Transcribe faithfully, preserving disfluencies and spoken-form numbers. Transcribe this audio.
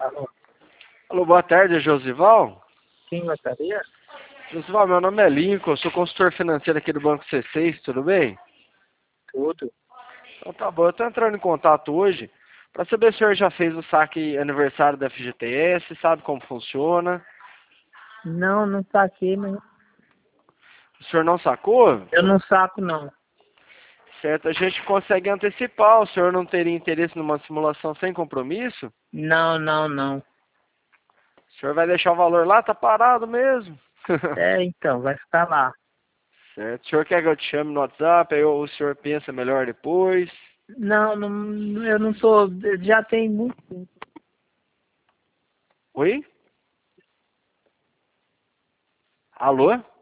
Alô? Alô, boa tarde, é Josival? Quem gostaria? Josival, meu nome é Lincoln, eu sou consultor financeiro aqui do Banco C seis, tudo bem? Tudo. Então tá bom, eu tô entrando em contato hoje para saber se o senhor já fez o saque aniversário da F G T S, sabe como funciona. Não, não saquei, mas O senhor não sacou? eu não saco, não. Certo, a gente consegue antecipar, o senhor não teria interesse numa simulação sem compromisso? Não, não, não. O senhor vai deixar o valor lá, tá parado mesmo. É, então, vai ficar lá. Certo, o senhor quer que eu te chame no WhatsApp, aí o senhor pensa melhor depois? Não, não, eu não tô, já tem muito tempo. Oi? Alô?